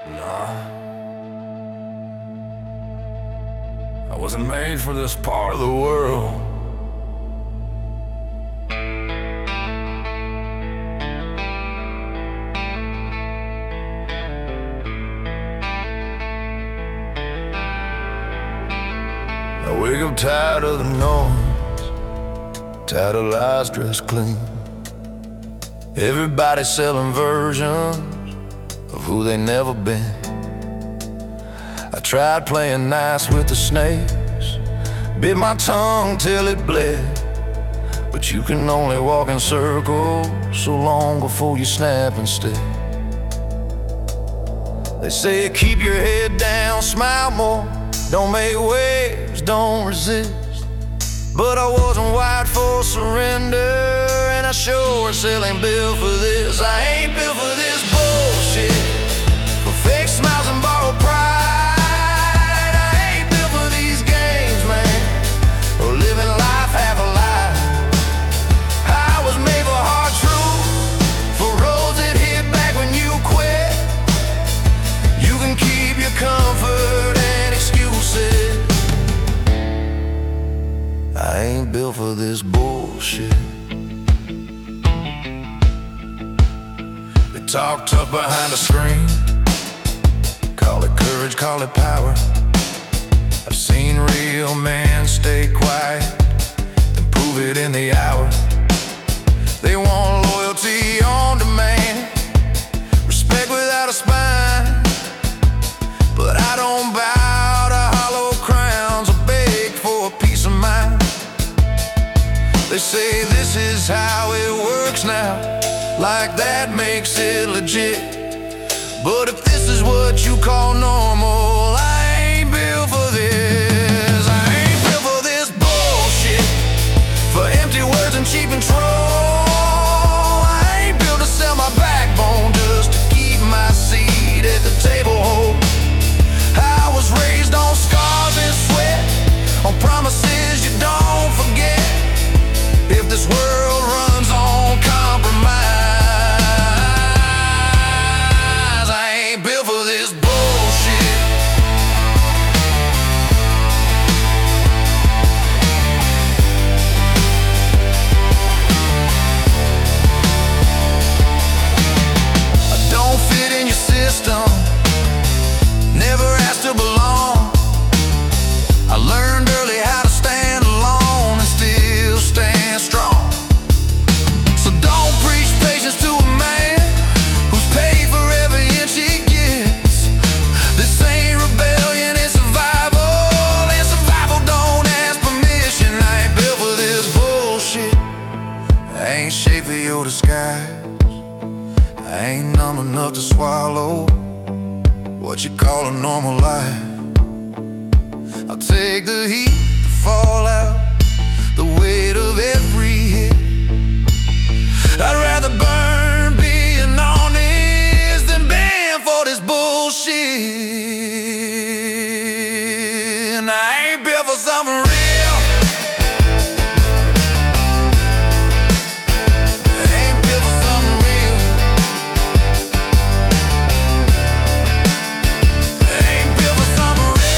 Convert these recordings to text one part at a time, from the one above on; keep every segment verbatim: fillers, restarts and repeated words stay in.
Nah, I wasn't made for this part of the world. I wake up tired of the noise, tired of lies dressed clean. Everybody selling versions of who they never been. I tried playing nice with the snakes, bit my tongue till it bled. But you can only walk in circles so long before you snap instead. They say keep your head down, smile more, don't make waves, don't resist. But I wasn't wired for surrender, and I sure still ain't built for this. I ain't built for this bullshit, for fake smiles and borrowed pride. I ain't built for these games, man, or living life half a lie. I was made for hard truth, for roads that hit back when you quit. You can keep your comfort and excuses. I ain't built for this bullshit. They talk tough behind a screen, call it courage, call it power. I've seen real men stay quiet and prove it in the hour. They want loyalty on demand, respect without a spine. But I don't bow to hollow crowns or beg for a piece of mind. They say this is how it works now, like that makes it legit. But if this is what you call normal, I ain't built for this. I ain't built for this bullshit, for empty words and cheap control. I ain't built to sell my backbone just to keep my seat at the table whole. I was raised on scars and sweat, on promises you don't forget. If this world runs on compromise, I ain't built for this bullshit. I don't fit in your system, never asked to belong. I learned early how to stand alone and still stand strong. So don't preach patience to a man who's paid for every inch he gets. This ain't rebellion, it's survival, and survival don't ask permission. I ain't built for this bullshit. I ain't shaped for your disguise. I ain't numb enough to swallow what you call a normal life. I'll take the heat, the fallout, the weight of every hit. I'd rather burn being honest than bend for this bullshit. And I ain't built for something real. I ain't built for something real. I ain't built for something real.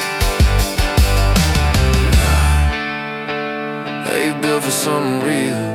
They built for something real.